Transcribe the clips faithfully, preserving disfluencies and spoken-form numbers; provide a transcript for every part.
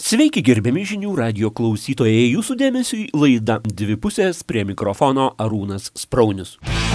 Sveiki gerbiami žinių radijo klausytojai, jūsų dėmesiui laida Dvi pusės, prie mikrofono Arūnas Spraunius.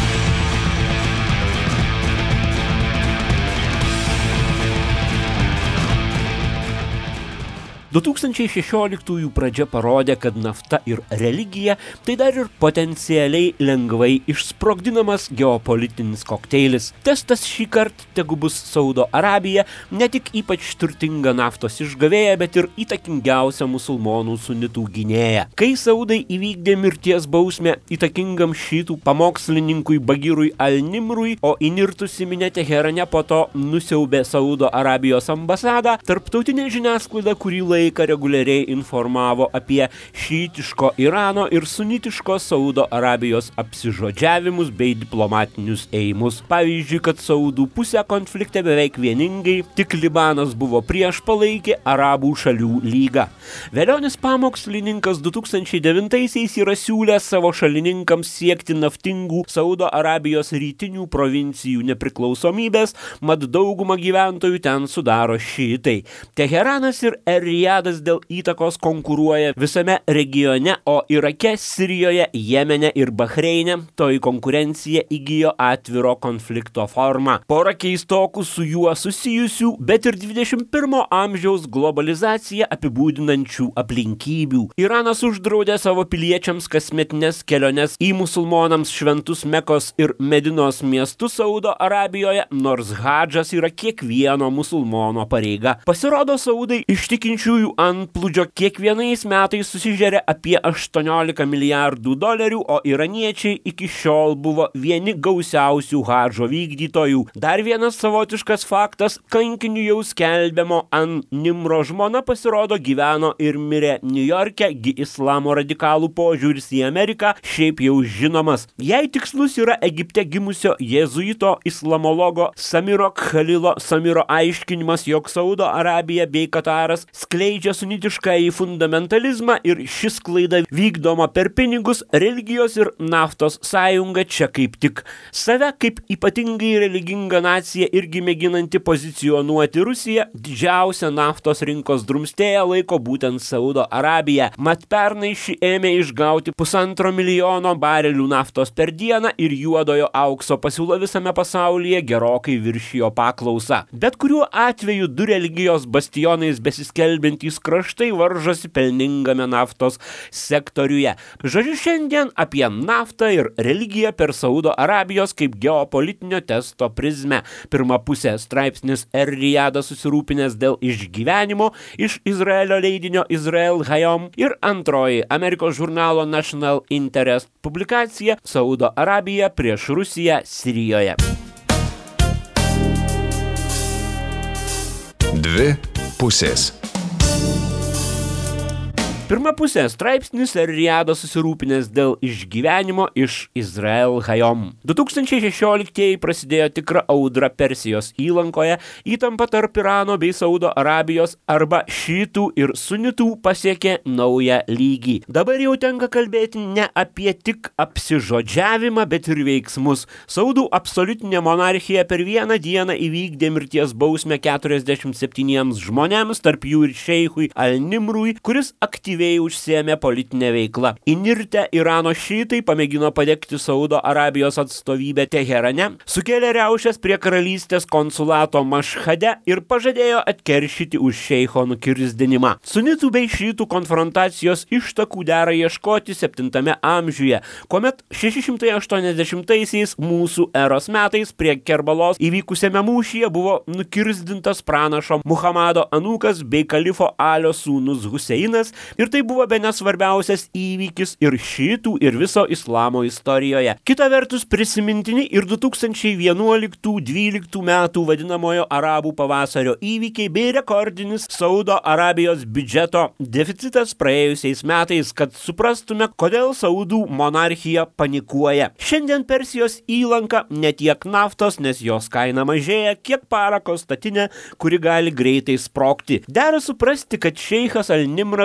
du tūkstančiai šešioliktųjų pradžia parodė, kad nafta ir religija tai dar ir potencialiai lengvai išsprogdinamas geopolitinis kokteilis. Testas šį kartą tegu bus Saudo Arabija, ne tik ypač turtinga naftos išgavėja, bet ir įtakingiausia musulmonų sunitų gynėja. Kai saudai įvykdė mirties bausmę įtakingam šitų pamokslininkui Bagirui Al-Nimrui, o įnirtusi minė Teherane po to nusiaubė Saudo Arabijos ambasadą, tarptautinė žiniasklaida kurį laiką laiką reguliariai informavo apie šytiško Irano ir sunitiško Saudo Arabijos apsižodžiavimus bei diplomatinius ėjimus. Pavyzdžiui, kad saudų pusę konflikte beveik vieningai, tik Libanas buvo prieš, palaikė Arabų šalių lygą. Velionis pamokslininkas du tūkstančiai devintaisiais yra siūlęs savo šalininkams siekti naftingų Saudo Arabijos rytinių provincijų nepriklausomybės, mat daugumą gyventojų ten sudaro šiitai. Teheranas ir Rijadas dėl įtakos konkuruoja visame regione, o Irake, Sirijoje, Jemene ir Bahreine toji konkurencija įgijo atviro konflikto formą. Pora keistokų su juo susijusių, bet ir dvidešimt pirmo amžiaus globalizaciją apibūdinančių aplinkybių. Iranas uždraudė savo piliečiams kasmetines keliones į musulmonams šventus Mekos ir Medinos miestus Saudo Arabijoje, nors hadžas yra kiekvieno musulmono pareiga. Pasirodo, saudai ištikinčiųjų antplūdžio kiekvienais metais susižeria apie aštuoniolika milijardų dolerių, o iraniečiai iki šiol buvo vieni gausiausių hadžo vykdytojų. Dar vienas savotiškas faktas, kankiniu jau skelbiamo An-Nimro žmona pasirodo gyveno ir mirė Niujorke, gi islamo radikalų požiūris į Ameriką šiaip jau žinomas. Jei tikslus yra Egipte gimusio jėzuito islamologo Samiro Khalilo Samiro aiškinimas, jog Saudo Arabija bei Kataras skleidžia sunitiškąjį fundamentalizmą ir šis klaida vykdoma per pinigus, religijos ir naftos sąjunga čia kaip tik. Save kaip ypatingai religingą naciją irgi mėginanti pozicionuoti Rusiją, didžiausia naftos rinkos drumstėja laiko būtent Saudo Arabija. Mat pernai ši ėmė išgauti pusantro milijono barelių naftos per dieną ir juodojo aukso pasiūla visame pasaulyje gerokai viršijo paklausą. Bet kuriuo atveju du religijos bastionais besiskelbiantys kraštai varžosi pelningame naftos sektoriuje. Žodžiu, šiandien apie naftą ir religiją per Saudo Arabijos kaip geopolitinio testo prizmę. Pirma pusė straipsnis Er-Rijadas susirūpinęs dėl išgyvenimo iš Izraelio leidinio Israel Hayom ir antroji Amerikos žurnalo National Interest publikacija Saudo Arabija prieš Rusiją Sirijoje. Dvi pusės. Pirma pusė straipsnis Er-Rijadas susirūpinęs dėl išgyvenimo iš Israel Hayom. du tūkstančiai šešioliktieji prasidėjo tikra audra Persijos įlankoje, įtampa tarp Irano bei Saudo Arabijos arba šiitų ir sunitų pasiekė naują lygį. Dabar jau tenka kalbėti ne apie tik apsižodžiavimą, bet ir veiksmus. Saudų absoliutinė monarchija per vieną dieną įvykdė mirties bausmę keturiasdešimt septyniems žmonėms, tarp jų ir šeichui Al-Nimrui, kuris aktyviai užsiėmė politinę veiklą. Įnirtę Irano šiitai pamėgino padegti Saudo Arabijos atstovybę Teherane, sukėlė riaušes prie karalystės konsulato Mašhade ir pažadėjo atkeršyti už šeicho nukirsdinimą. Sunitų bei šiitų konfrontacijos ištakų dera ieškoti septintame amžiuje, kuomet šeši šimtai aštuoniasdešimtaisiais mūsų eros metais prie Kerbalos įvykusiame mūšyje buvo nukirsdintas pranašo Muhamado anūkas bei kalifo Alio sūnus Huseinas ir tai buvo bene svarbiausias įvykis ir šiitų ir viso islamo istorijoje. Kita vertus prisimintini ir du tūkstančiai vienuoliktų dvyliktų metų vadinamojo arabų pavasario įvykiai bei rekordinis Saudo Arabijos biudžeto deficitas praėjusiais metais, kad suprastume, kodėl saudų monarchija panikuoja. Šiandien Persijos įlanka ne tiek naftos, nes jos kaina mažėja, kiek parako statinė, kuri gali greitai sprogti. Dera suprasti, kad šeichas Al-Nimras buvo kažkas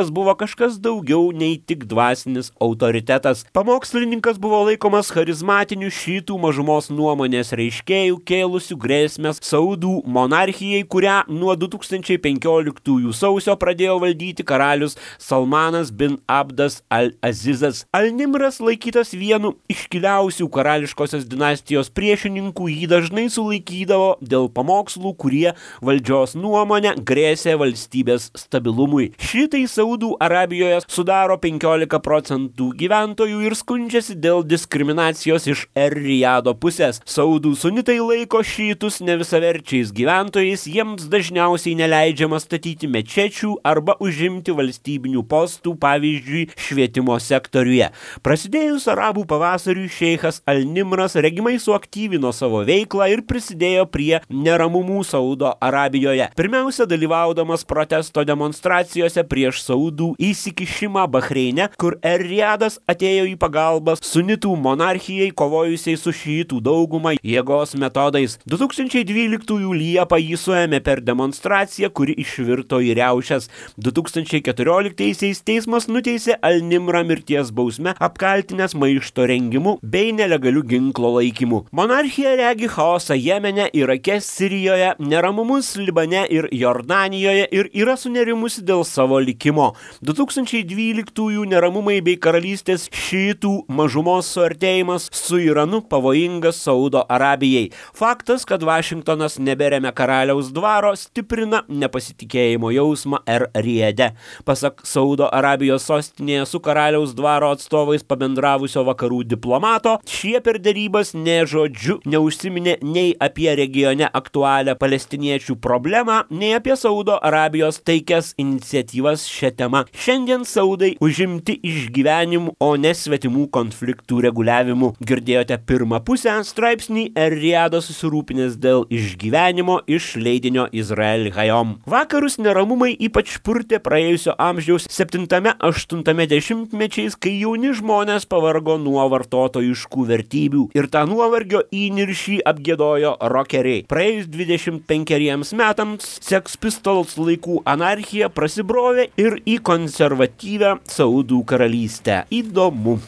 kažkas daugiau nei tik dvasinis autoritetas. Pamokslininkas buvo laikomas charizmatiniu šiitų mažumos nuomonės reiškėjų, kėlusių grėsmės Saudų monarchijai, kurią nuo du tūkstančiai penkioliktųjų sausio pradėjo valdyti karalius Salmanas bin Abdas al-Azizas. Al-Nimras, laikytas vienu iškiliausių karališkosios dinastijos priešininkų, jį dažnai sulaikydavo dėl pamokslų, kurie valdžios nuomonę grėsė valstybės stabilumui. Šitai Saudų Arabijoje sudaro penkiolika procentų gyventojų ir skundžiasi dėl diskriminacijos iš Er-Rijado pusės. Saudų sunitai laiko šiitus nevisaverčiais gyventojais, jiems dažniausiai neleidžiama statyti mečečių arba užimti valstybinių postų, pavyzdžiui, švietimo sektoriuje. Prasidėjus arabų pavasariui, šeichas Al-Nimras regimai suaktyvino savo veiklą ir prisidėjo prie neramumų Saudo Arabijoje. Pirmiausia, dalyvaudamas protesto demonstracijose prieš Saudų įsikišimą Bahreine, kur Er-Rijadas atėjo į pagalbą sunitų monarchijai kovojusiai su šiitų dauguma jėgos metodais. du tūkstančiai dvyliktųjų Liepą jį suėmė per demonstraciją, kuri išvirto į riaušes. du tūkstančiai keturioliktaisiais teismas nuteisė Al-Nimrą mirties bausme, apkaltinęs maišto rengimu bei nelegaliu ginklo laikymu. Monarchija regi chaosą Jemene, Irake, Sirijoje, neramumus Libane ir Jordanijoje ir yra sunerimusi dėl savo likimo. du tūkstančiai dvyliktųjų neramumai bei karalystės šiitų mažumos suartėjimas su Iranu pavojingas Saudo Arabijai. Faktas, kad Vašingtonas neberemia karaliaus dvaro, stiprina nepasitikėjimo jausmą Er-Rijade. Pasak Saudo Arabijos sostinėje su karaliaus dvaro atstovais pabendravusio vakarų diplomato, šie per derybas nė žodžiu neužsiminė nei apie regione aktualią palestiniečių problemą, nei apie Saudo Arabijos taikias iniciatyvas šią temą. Šiandien Saudai užimti išgyvenimų, o ne svetimų konfliktų reguliavimų. Girdėjote pirmą pusę straipsnį Er-Rijadas susirūpinęs dėl išgyvenimo iš leidinio Izrael Hayom. Vakarus neramumai ypač purtė praėjusio amžiaus septintame aštuntame dešimtmečiais, kai jauni žmonės pavargo nuo vartotojiškų vertybių ir tą nuovargio įniršį apgiedojo rokeriai. Praėjus dvidešimt penkeriems metams Sex Pistols laikų anarchija prasibrovė ir į konservatyvę Saudų karalystę. Įdomu.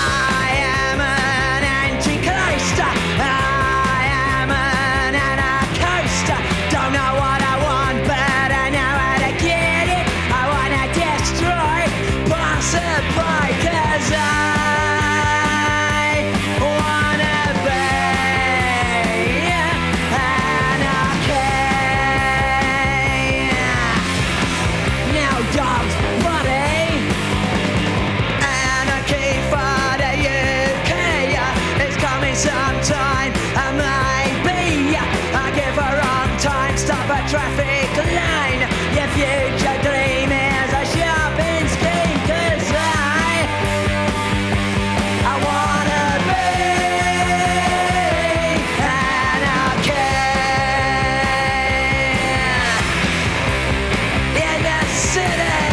Traffic line, your future dream is a shopping scheme, 'cause I, I wanna be anarchy in the city.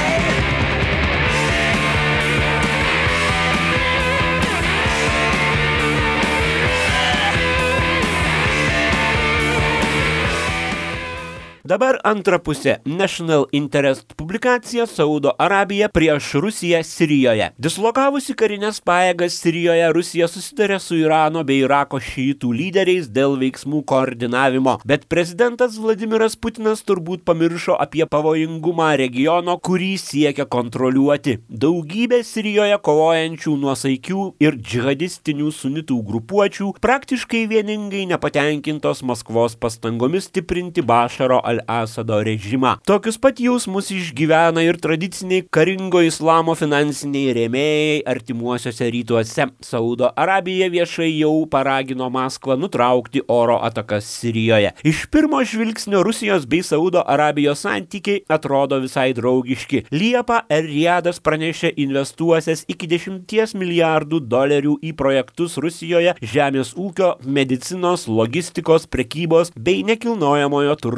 Dabar antra pusė. National Interest publikacija Saudo Arabija prieš Rusiją Sirijoje. Dislokavusi karinės pajėgas Sirijoje, Rusija susitarė su Irano bei Irako šiitų lyderiais dėl veiksmų koordinavimo. Bet prezidentas Vladimiras Putinas turbūt pamiršo apie pavojingumą regiono, kurį siekia kontroliuoti. Daugybė Sirijoje kovojančių nuosaikių ir džihadistinių sunitų grupuočių praktiškai vieningai nepatenkintos Maskvos pastangomis stiprinti Bašaro al-Asado režimą. Tokius pat jausmus išgyvena ir tradiciniai karingo islamo finansiniai rėmėjai artimuosiuose rytuose. Saudo Arabija viešai jau paragino Maskvą nutraukti oro atakas Sirijoje. Iš pirmo žvilgsnio Rusijos bei Saudo Arabijos santykiai atrodo visai draugiški. Liepą Er-Rijadas pranešė investuosias iki dešimties milijardų dolerių į projektus Rusijoje žemės ūkio, medicinos, logistikos, prekybos bei nekilnojamojo turto sektoriuje.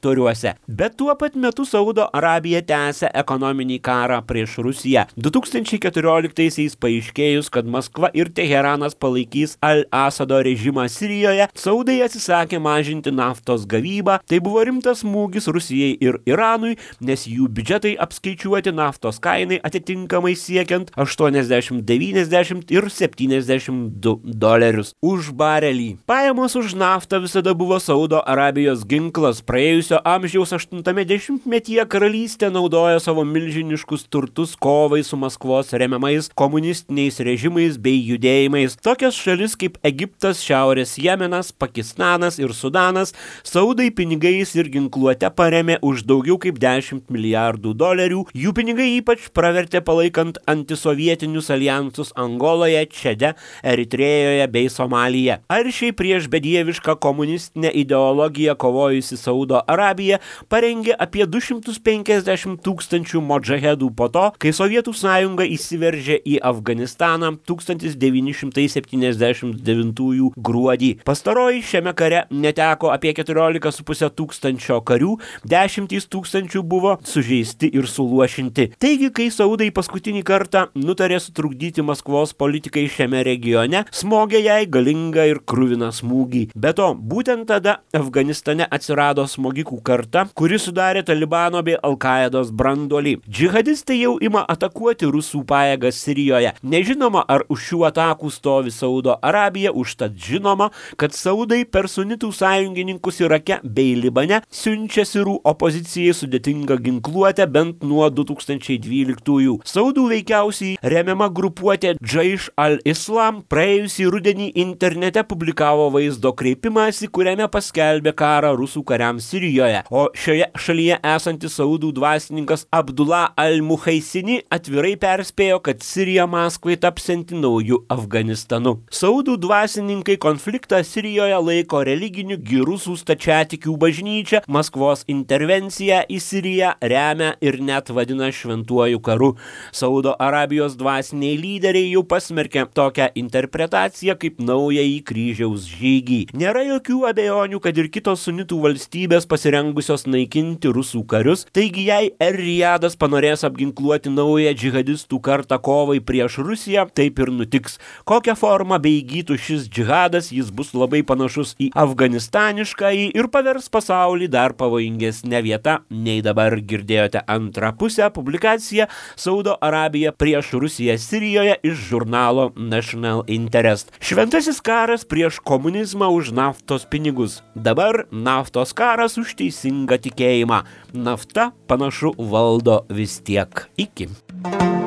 sektoriuose. Bet tuo pat metu Saudo Arabija tęsia ekonominį karą prieš Rusiją. du tūkstančiai keturioliktaisiais paaiškėjus, kad Maskva ir Teheranas palaikys Al-Asado režimą Sirijoje, saudai atsisakė mažinti naftos gavybą. Tai buvo rimtas smūgis Rusijai ir Iranui, nes jų biudžetai apskaičiuoti naftos kainai atitinkamai siekiant aštuoniasdešimt, devyniasdešimt ir septyniasdešimt du dolerius už barelį. Pajamos už naftą visada buvo Saudo Arabijos ginklas. Praėjusio amžiaus aštuntame dešimtmetyje karalystė naudojo savo milžiniškus turtus kovai su Maskvos remiamais komunistiniais režimais bei judėjimais. Tokias šalis kaip Egiptas, Šiaurės Jemenas, Pakistanas ir Sudanas saudai pinigais ir ginkluote paremė už daugiau kaip dešimt milijardų dolerių. Jų pinigai ypač pravertė palaikant antisovietinius alijansus Angoloje, Čade, Eritrėjoje bei Somalija. Aršiai prieš bedievišką komunistinę ideologiją kovojusi Saudo Arabija parengė apie du šimtus penkiasdešimt tūkstančių modžahedų po to, kai Sovietų sąjunga įsiveržė į Afganistaną tūkstantis devyni šimtai septyniasdešimt devintųjų gruodį. Pastaroji šiame kare neteko apie keturiolika su puse tūkstančio karių, dešimtys tūkstančių buvo sužeisti ir suluošinti. Taigi, kai saudai paskutinį kartą nutarė sutrukdyti Maskvos politikai šiame regione, smogė jai galingą ir kruviną smūgį. Be to, būtent tada Afganistane atsirado smogikų karta, kuri sudarė Talibano bei Al-Qaidos branduolį. Džihadistai jau ima atakuoti rusų pajėgas Sirijoje. Nežinoma, ar už šių atakų stovi Saudo Arabija, užtat žinoma, kad saudai per sunitų sąjungininkus Irake bei Libane siunčia sirų opozicijai sudėtingą ginkluotę bent nuo du tūkstančiai dvyliktųjų. Saudų veikiausiai remiama grupuotė Džaiš al-Islam praėjusį rudenį internete publikavo vaizdo kreipimąsi, kuriame paskelbė karą rusų kariams Sirijoje, o šioje šalyje esantis saudų dvasininkas Abdullah al-Muhaisini atvirai perspėjo, kad Sirija Maskvai tapsianti naujų Afganistanu. Saudų dvasininkai konfliktą Sirijoje laiko religiniu girusų stačiatikių bažnyčia, Maskvos intervenciją į Siriją remia ir net vadina šventuoju karu. Saudo Arabijos dvasiniai lyderiai jau pasmerkė tokią interpretaciją kaip naująjį kryžiaus žygį. Nėra jokių abejonių, kad ir kitos sunitų valstybės pasirengusios naikinti rusų karius, taigi jei Er-Rijadas panorės apginkluoti naują džihadistų kartą kovai prieš Rusiją, taip ir nutiks. Kokią formą beįgytų šis džihadas, jis bus labai panašus į afganistaniškąjį ir pavers pasaulį dar pavojingesnė vieta, nei dabar. Girdėjote antrą pusę publikaciją Saudo Arabija prieš Rusiją Sirijoje iš žurnalo National Interest. Šventasis karas prieš komunizmą už naftos pinigus. Dabar naftos karas už teisingą tikėjimą. Nafta panašu valdo vis tiek. Iki.